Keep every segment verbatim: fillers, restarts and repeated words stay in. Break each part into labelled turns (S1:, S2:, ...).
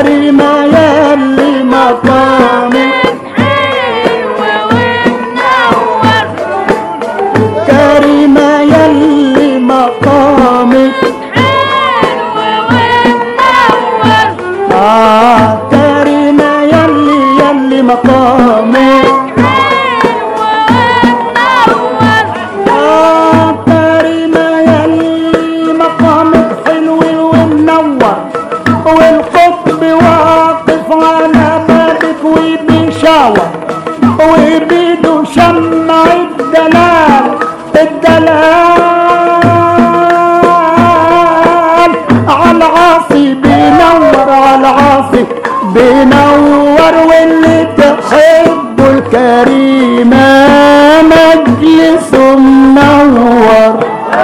S1: كريمة يلي مقامك كريمة يلي مقامك آه كريمة يلي يلي مقامك آه كريمة يلي مقامك حلو ومنور والقطب واقف على بابك وبيشاور وبيده شمع الدلال الدلال عالعاصي بينور عالعاصي بينور واللي تحبه الكريمة مجلسه منور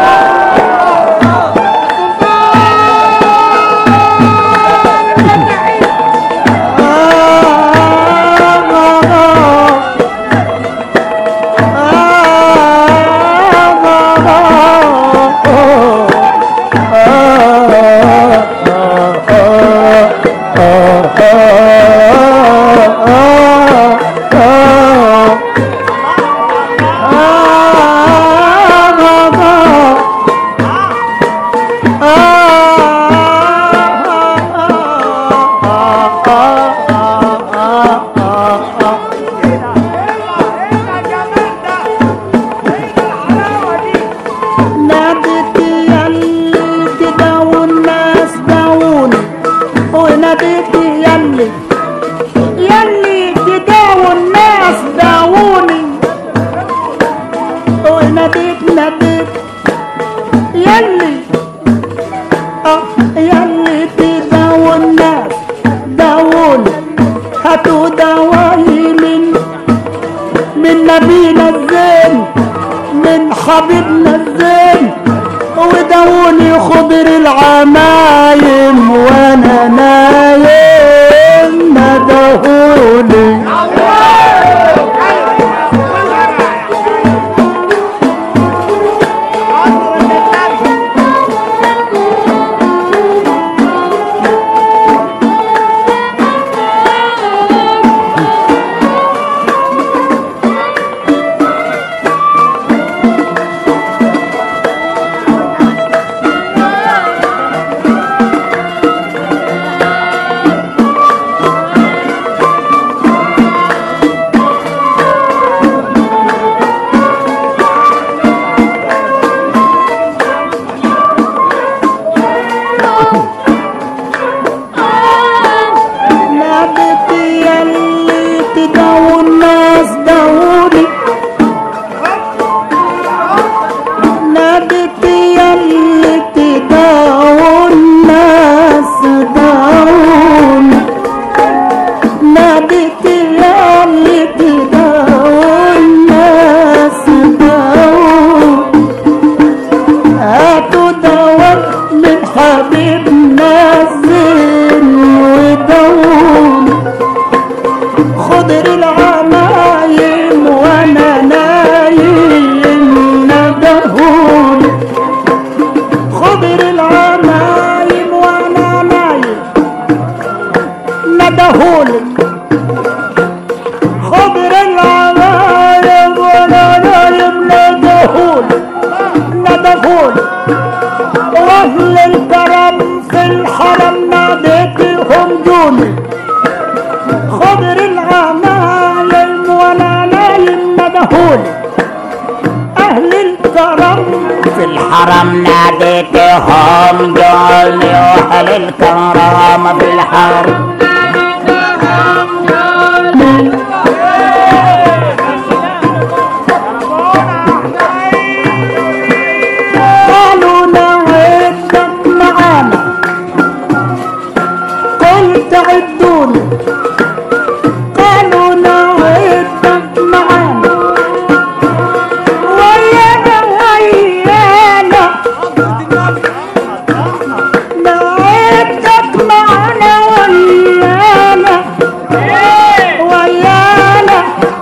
S1: حبيبنا الزين وداوني خضر العمايم وانا نايم ندهولي
S2: الحرم ناديتهم جولي واهل الكرم في الحرم
S1: قالوا نعدك معانا قلت عدوني قالوا نعدك معانا ويانا ويانا نعدك معانا ويانا ويانا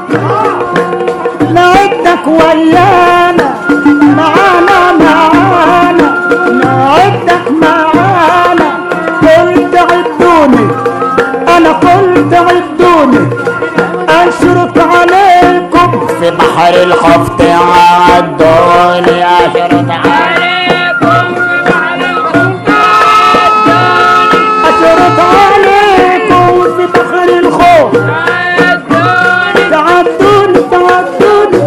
S1: نعدك ويانا معانا معانا نعدك معانا قلت عدوني انا قلت عدوني اشرط عليكم
S2: في بحر الخوف تعدوني اشرط عليكم في بحر الخوف تعدوني
S1: اشرط عليكم في بحر الخوف تعدوني تعدوني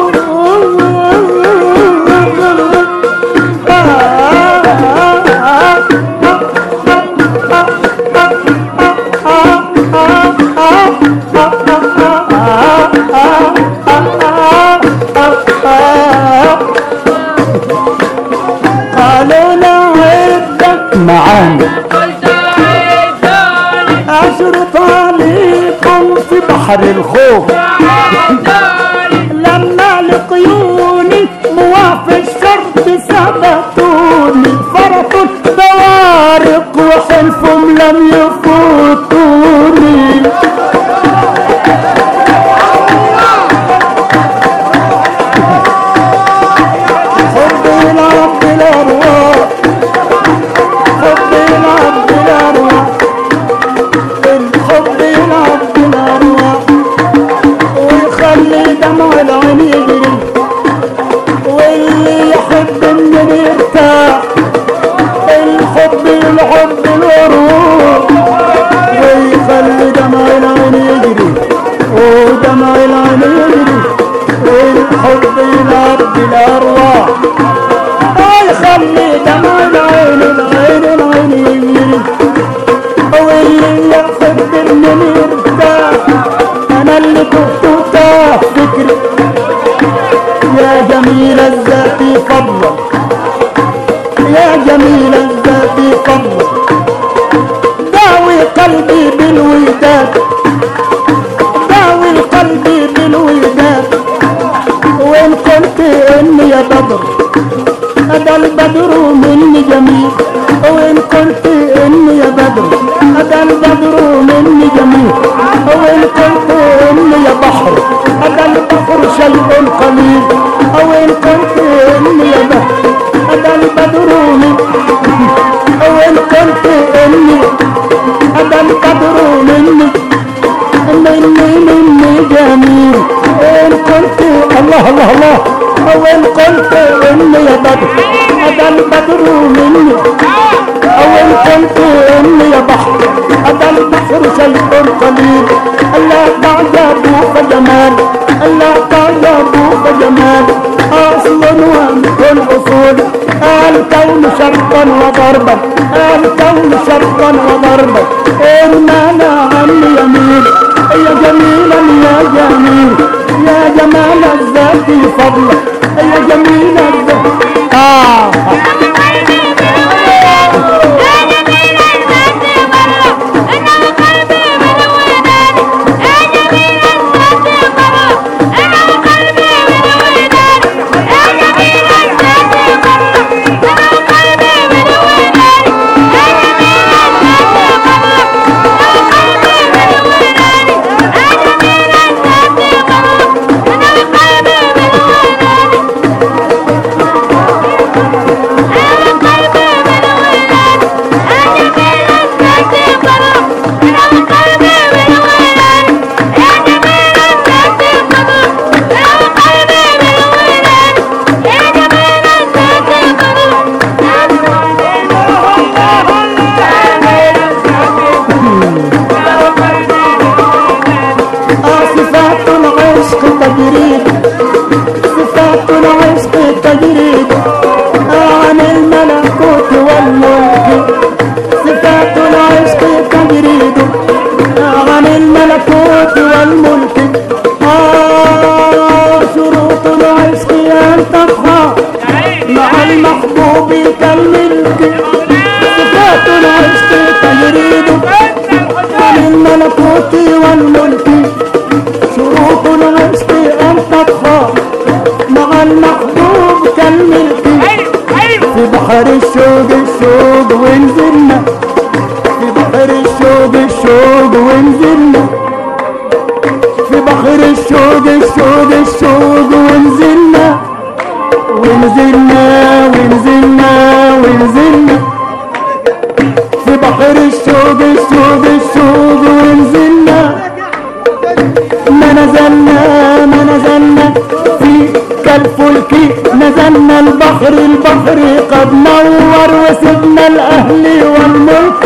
S1: قالوا لا عدك
S2: معانا
S1: اشرط عليكم في بحر الخوف لما لقيوني موافق الشرط ثبتوني فرط بوارق وحلفهم لم يفوتوني حبي لعبد الارواح حبي لعبد الارواح الحب يلعب بالارواح ويخلي دمع العين يجري واللي يحب من يرتاح الحب يلعب بالروح ويخلي دمع العين يجري ودمع العين يجري والحب يلعب بالارواح ويخلي دمع العين العين العين يجري واللي يحب من يرتاح انا اللي كنت تاه فكري يا جميل الذات فضلك يا جميل الذات فضلك داوي قلبي بالوداد داوي قلبي بالوداد وان قلت اني يا بدر هذا البدر مني جميل وان قلت اني يا بدر هذا البدر مني جميل وان قلت اني يا بحر هذا البحر شيء قليل وان قلت اني يا بحر هذا البدر مني وان قلت اني هذا البدر مني مني مني جميل وان قلت الله الله الله وان قلت اني يا بدر هذا البدر مني وان قلت اني يا بحر هذا البحر شيء قليل الا تعجبوا فجمال الا تعجبوا فجمال اصل ومن اصول الكون شرقا وغربا الكون شرقا وغربا المعنى عني يمين يا جميلا يا جميل يا جمال الذات فضلك يا جميل الذات آه الملكوت والملك شروط العشق أن تطغى مع المحبوب كالملك في بحر الشوق الشوق ونزلنا في بحر الشوق الشوق ونزلنا في بحر الشوق الشوق الشوق ونزلنا ونزلنا ونزلنا ونزلنا في بحر الشوق الشوق الشوق ونزلنا بحر البحر قد نور وسبنا الاهل والملك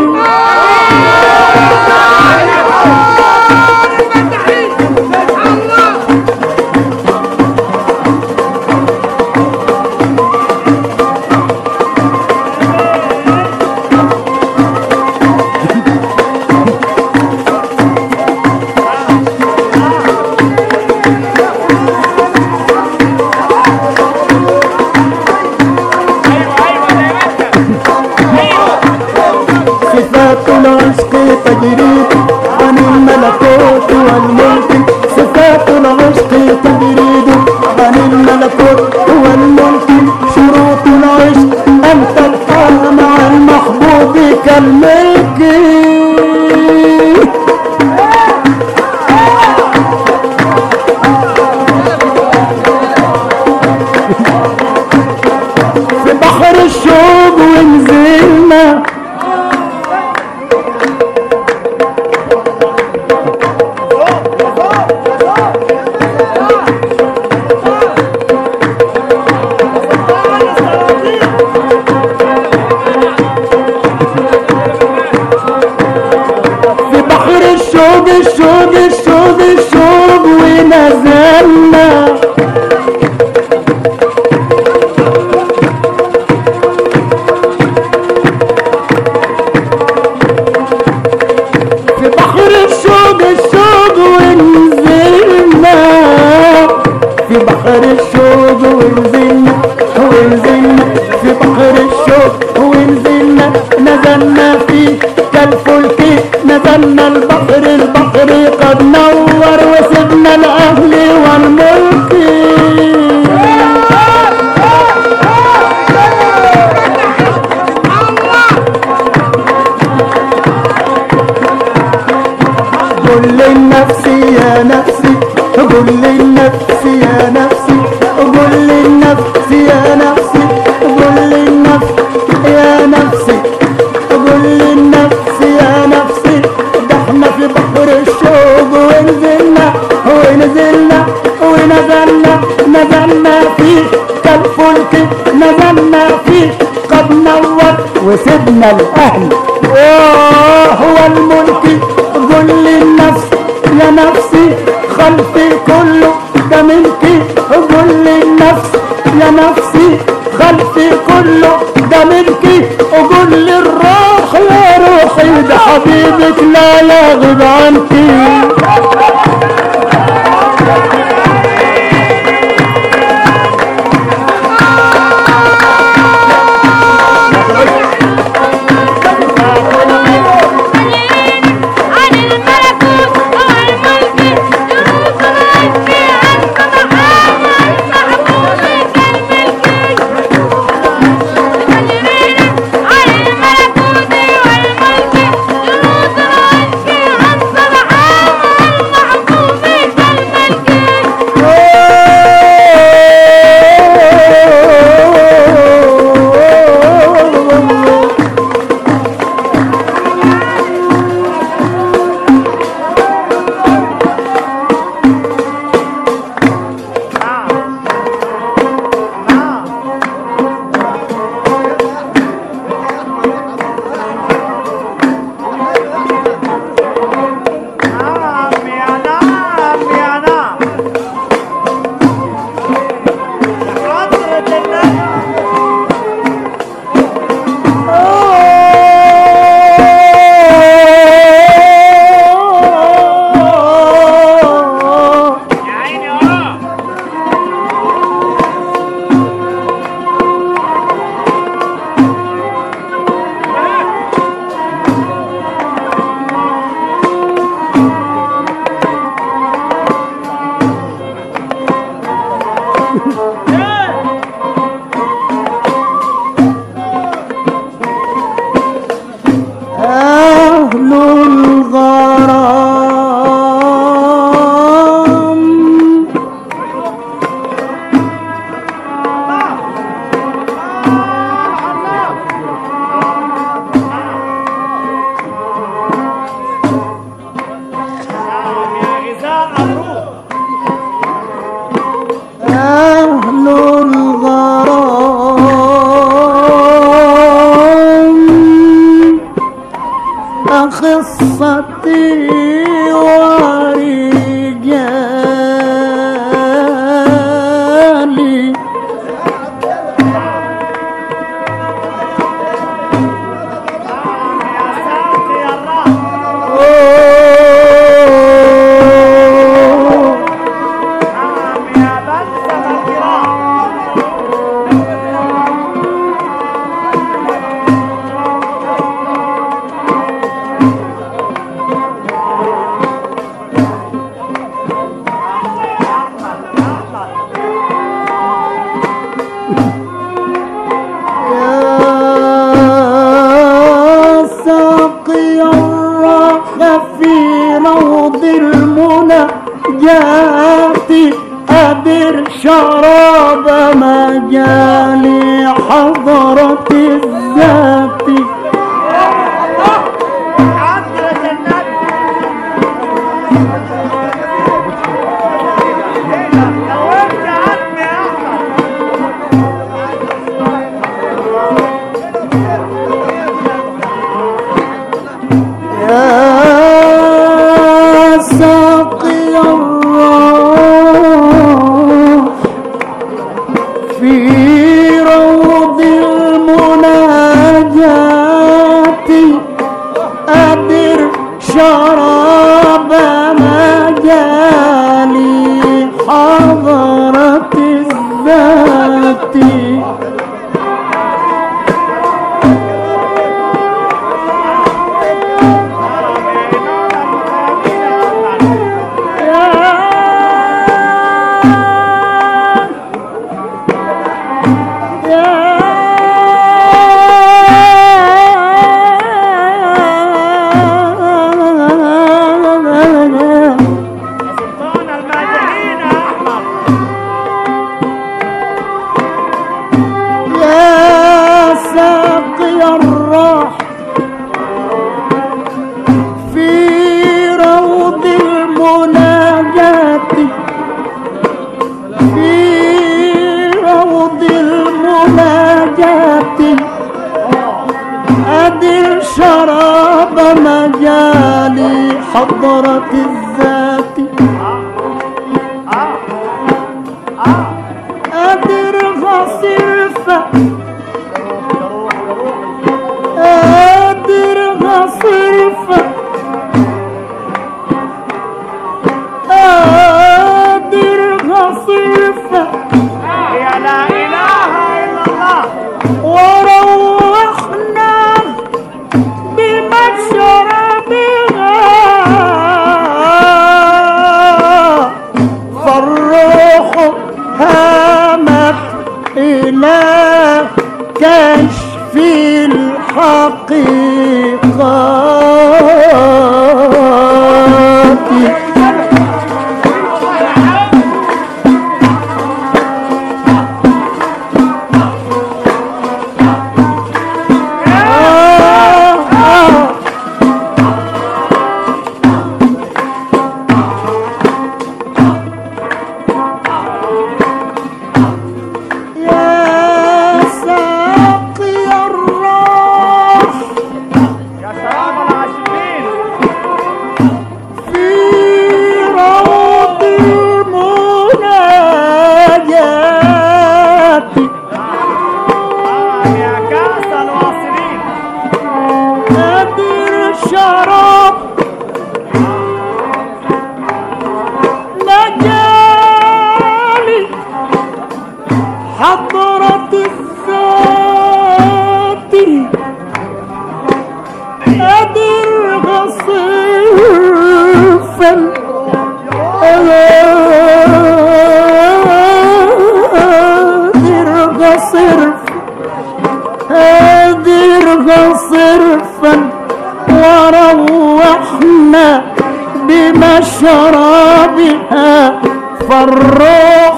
S1: صفات العشق تجريد عن الملكوت والملك صفات العشق تجريد عن الملكوت والملك شروط العشق أن تبقى مع المحبوب كالملك في بحر الشوق ونزلنا الشوق الشوق الشوق الشوق ونزلنا في بحر الشوق الشوق ونزلنا في بحر الشوق ونزلنا ونزلنا في بحر الشوق ونزلنا نزلنا فيه كالفلك نزلنا البحر البحر قد نور وسبنا الاهل والملك قل للنفس يا نفسي قل للنفس يا نفسي قل للنفس يا نفسي قل للنفس يا نفسي قل للنفس يا نفسي ده احنا في بحر الشوق ونزلنا ونزلنا ونزلنا نزلنا فيه كالفلك نزلنا فيه قد نور وسبنا الاهل وهو الملك قل للنفس يا نفسي خلفي كله ده ملكي قل للنفس يا نفسي خلفي كله ده ملكي وقول للروح يا روحي ده حبيبك لا يغيب عنكي خاصتي ورجالي أدر شراب مجالي حضرة الذات شراب مجالي حضرة الذات شراب مجالي حضرة الذات أدر غصرفة أدر غصرفة أدر غصرفة
S2: يا لا إله إلا الله
S1: وروحنا بمشربها فالروح هامت إلى كشف الحقيقات حضرة الذات أدر غصرفا أدر غصرفا أدر غصرفا وروحنا بمشربها فالروح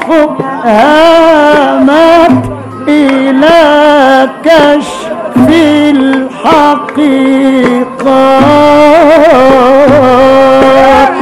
S1: هامت إلى كشف الحقيقات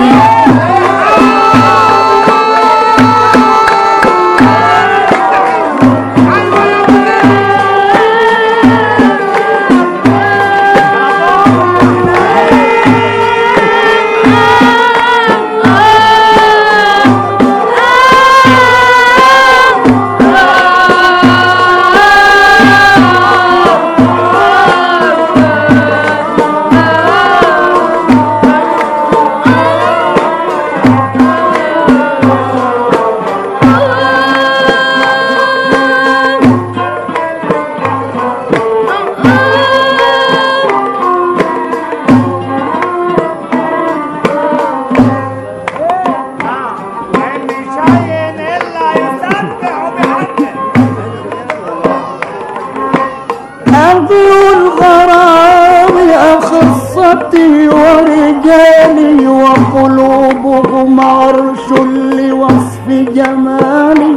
S1: ورجالي وقلوبهم عرش لوصف جمالي.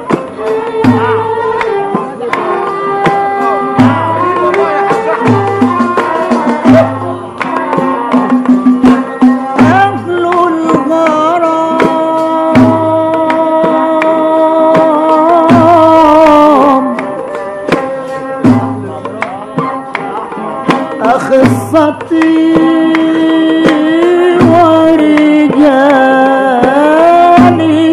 S1: أخصتي ورجالي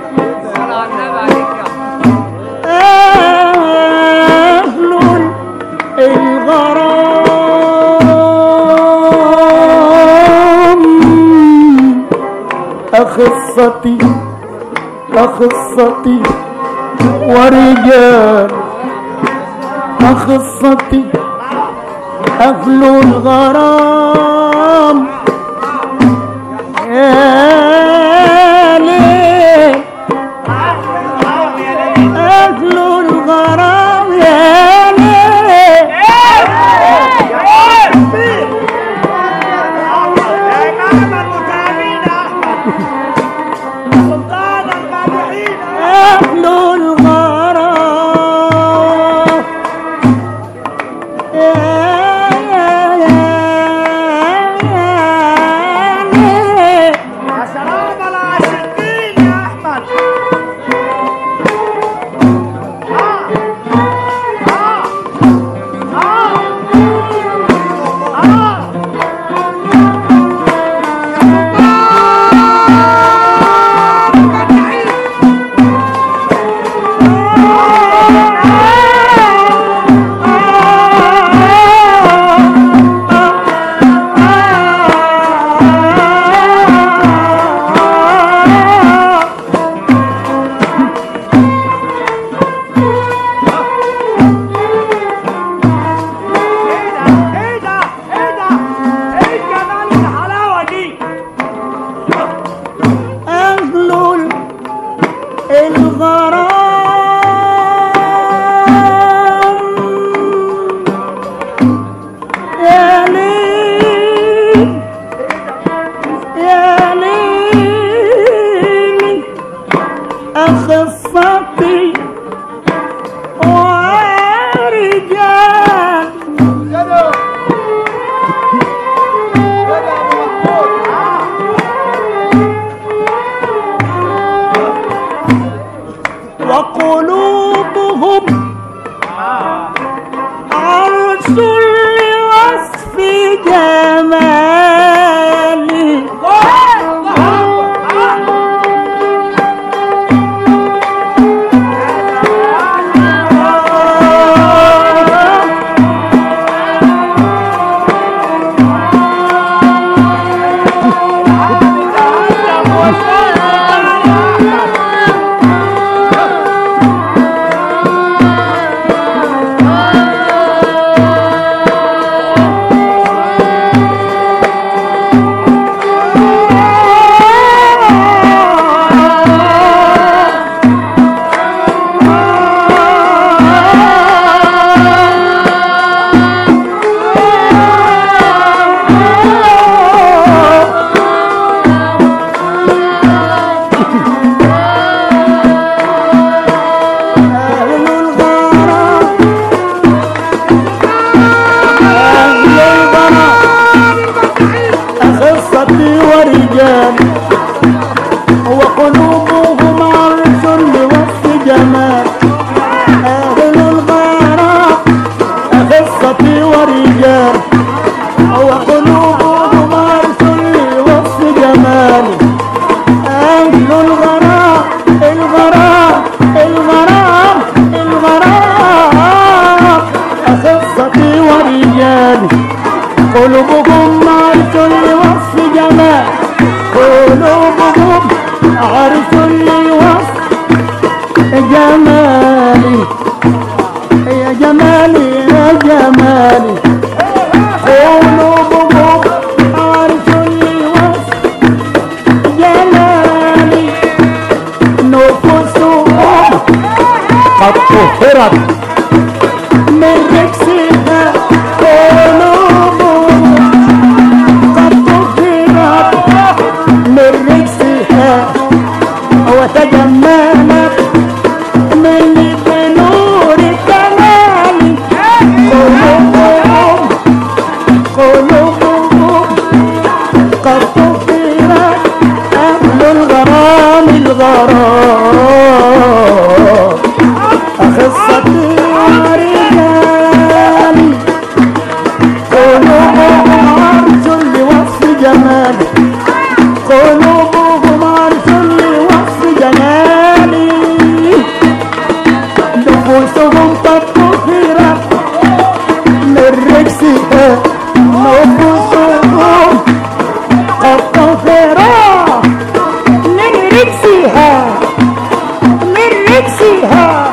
S1: أهل الغرام. أخصتي أخصتي ورجال أخصتي أهل الغرام يا ليل أهل الغرام يا ليل أهل الغرام أخصتي ورجال وقلوبهم عرش لوصف جمالي. وقلوبهم عرش لوصف جمال أهل الغرام. أخصتي ورجال وقلوبهم عرش لوصف جمال أهل الغرام. الغرام الغرام الغرام. أخصتي ورجال قلوبهم عرش لوصف جمال قلوبهم عرش لوصف جمالي. يا جمالي يا جمالي قلوبهم عرش لوصف جمالي. نفوسهم قد طهرت من ركسها قلوبهم قد طهرت جمالي قلوبهم عرفوا لي وصف جمالي نفوسهم طبوا خيرا من رجسها نفوسهم طبوا خيرا من رجسها من رجسها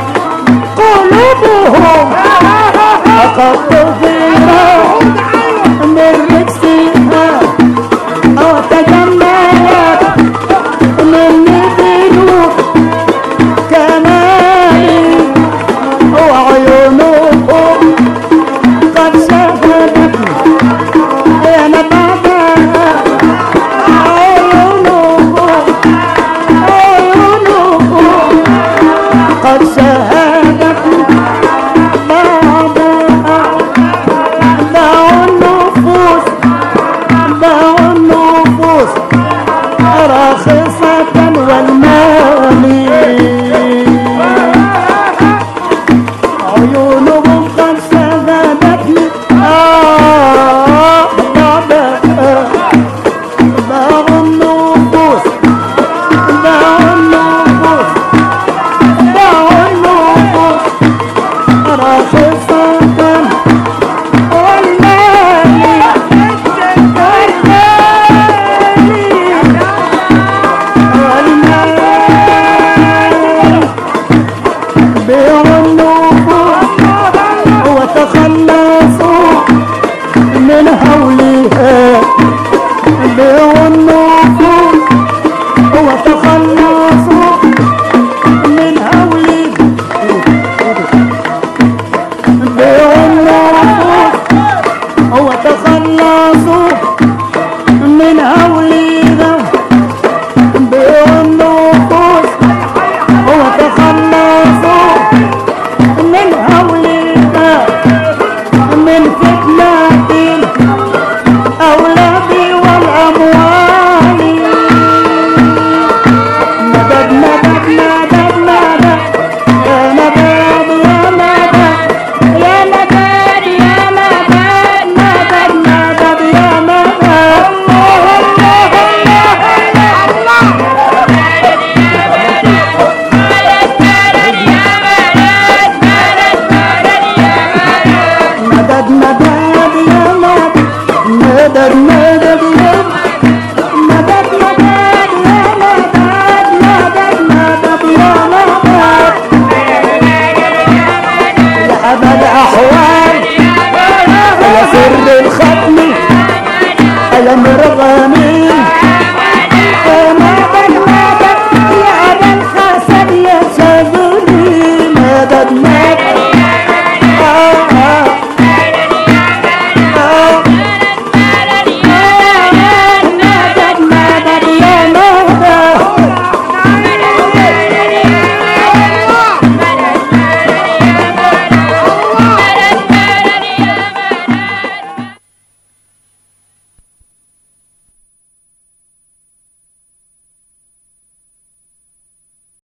S1: قلوبهم طبوا خيرا من رجسها وتجملت مني بنور كمالي وعيونهم قد شهدتني يا نبعها عيونهم عيونهم قد شهدتني بعضها باعوا النفوس باعوا النفوس راخصة والمال عيونهم قد شهدتني آه بعضها باعوا النفوس باعوا النفوس باعوا النفوس راخصة من هولها بيعوا النفوس وتخلصوا من هولها بيعوا النفوس وتخلصوا من هولها بيعوا النفوس وتخلصوا من هولها من فتنة أولادي والأموال مدد مدد مدد مدد يا مدد يا مدد يا مدد يا مدد مدد مدد يا مدد مدد مدد يا مدد مدد مدد يا مدد مدد يا مدد مدد مدد يا مدد يا أبا الأحوال يا سر الختم يا مرغم